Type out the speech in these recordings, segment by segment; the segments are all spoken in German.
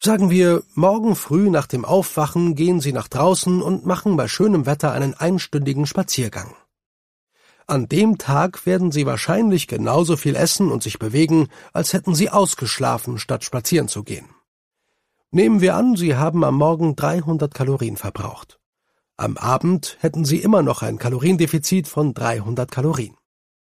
Sagen wir, morgen früh nach dem Aufwachen gehen Sie nach draußen und machen bei schönem Wetter einen einstündigen Spaziergang. An dem Tag werden Sie wahrscheinlich genauso viel essen und sich bewegen, als hätten Sie ausgeschlafen, statt spazieren zu gehen. Nehmen wir an, Sie haben am Morgen 300 Kalorien verbraucht. Am Abend hätten Sie immer noch ein Kaloriendefizit von 300 Kalorien.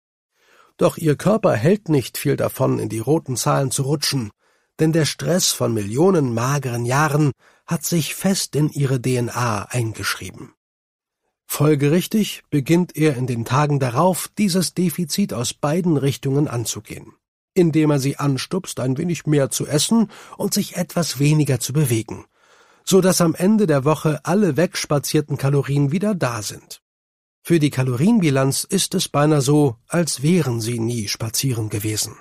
Doch Ihr Körper hält nicht viel davon, in die roten Zahlen zu rutschen, denn der Stress von Millionen mageren Jahren hat sich fest in Ihre DNA eingeschrieben. Folgerichtig beginnt er in den Tagen darauf, dieses Defizit aus beiden Richtungen anzugehen, indem er Sie anstupst, ein wenig mehr zu essen und sich etwas weniger zu bewegen, so dass am Ende der Woche alle wegspazierten Kalorien wieder da sind. Für die Kalorienbilanz ist es beinahe so, als wären Sie nie spazieren gewesen.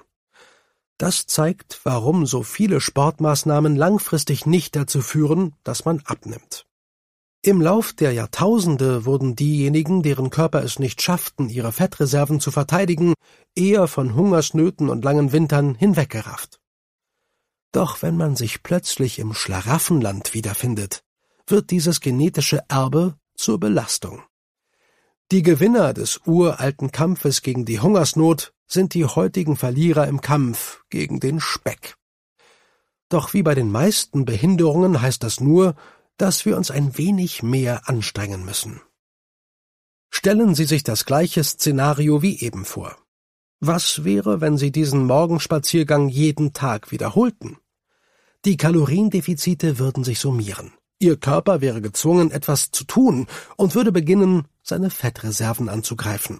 Das zeigt, warum so viele Sportmaßnahmen langfristig nicht dazu führen, dass man abnimmt. Im Lauf der Jahrtausende wurden diejenigen, deren Körper es nicht schafften, ihre Fettreserven zu verteidigen, eher von Hungersnöten und langen Wintern hinweggerafft. Doch wenn man sich plötzlich im Schlaraffenland wiederfindet, wird dieses genetische Erbe zur Belastung. Die Gewinner des uralten Kampfes gegen die Hungersnot sind die heutigen Verlierer im Kampf gegen den Speck. Doch wie bei den meisten Behinderungen heißt das nur, dass wir uns ein wenig mehr anstrengen müssen. Stellen Sie sich das gleiche Szenario wie eben vor. Was wäre, wenn Sie diesen Morgenspaziergang jeden Tag wiederholten? Die Kaloriendefizite würden sich summieren. Ihr Körper wäre gezwungen, etwas zu tun und würde beginnen, seine Fettreserven anzugreifen.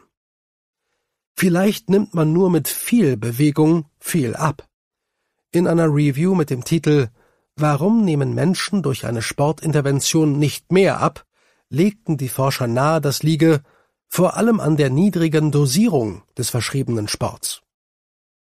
Vielleicht nimmt man nur mit viel Bewegung viel ab. In einer Review mit dem Titel »Warum nehmen Menschen durch eine Sportintervention nicht mehr ab?« legten die Forscher nahe, das liege vor allem an der niedrigen Dosierung des verschriebenen Sports.